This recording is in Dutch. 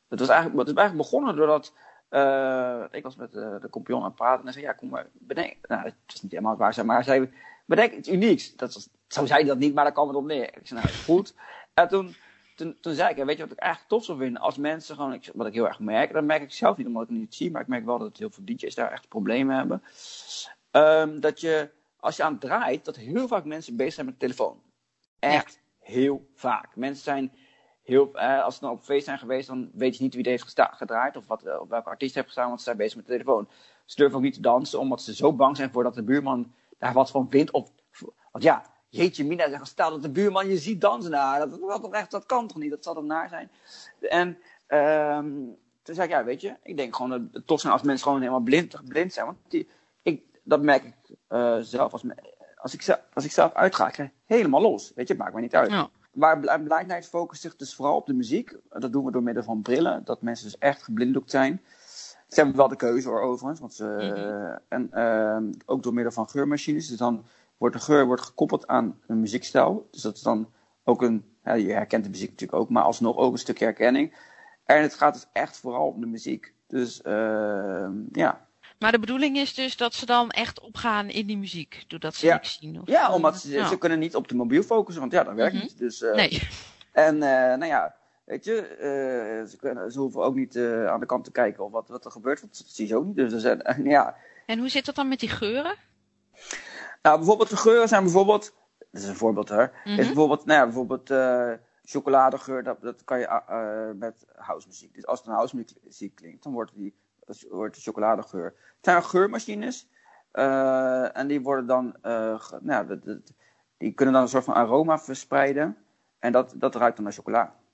Het is eigenlijk begonnen doordat ik was met de compagnon aan het praten en zei, ja, kom maar, bedenk. Nou, het is niet helemaal waar, maar hij zei, bedenk iets unieks. Zo zei hij dat niet, maar daar kwam het op neer. Ik zei, nou, goed. En toen zei ik, weet je wat ik eigenlijk tof zou vinden? Als mensen gewoon, wat ik heel erg merk, dat merk ik zelf niet omdat ik het niet zie, maar ik merk wel dat heel veel DJ's daar echt problemen hebben. Dat je, als je aan het draait, dat heel vaak mensen bezig zijn met de telefoon. Echt heel vaak. Mensen zijn als ze dan op feest zijn geweest, dan weet je niet wie deze heeft gedraaid of welke artiest heeft gestaan, want ze zijn bezig met de telefoon. Ze durven ook niet te dansen, omdat ze zo bang zijn voor dat de buurman daar wat van vindt. Want ja, jeetje mina, stel dat de buurman je ziet dansen. Nou, dat kan toch niet, dat zal dan naar zijn. En toen zei ik, ja, weet je, ik denk gewoon dat het tof zijn als mensen gewoon helemaal blind zijn. Want dat merk ik zelf. Als ik zelf uitga, ik ga helemaal los. Weet je, het maakt mij niet uit. Ja. Waar Blind Night focust zich dus vooral op de muziek. Dat doen we door middel van brillen. Dat mensen dus echt geblinddoekt zijn. Ze hebben wel de keuze hoor, overigens. En ook door middel van geurmachines. Dus dan wordt de geur gekoppeld aan een muziekstijl. Dus dat is dan ook je herkent de muziek natuurlijk ook. Maar alsnog ook een stukje herkenning. En het gaat dus echt vooral om de muziek. Dus ja. Maar de bedoeling is dus dat ze dan echt opgaan in die muziek, doordat ze niks zien? Of, ja, omdat ze kunnen niet op de mobiel focussen, want ja, dat werkt niet. Dus, nee. En nou ja, weet je, ze hoeven ook niet aan de kant te kijken of wat er gebeurt, want dat zien ze ook niet. Dus ja. En hoe zit dat dan met die geuren? Nou, bijvoorbeeld de geuren zijn bijvoorbeeld, dat is een voorbeeld hoor, is bijvoorbeeld chocoladegeur, dat kan je met housemuziek. Dus als het een housemuziek klinkt, dan wordt de chocoladegeur. Het zijn geurmachines. En die worden dan, die kunnen dan een soort van aroma verspreiden. En dat ruikt dan naar chocola.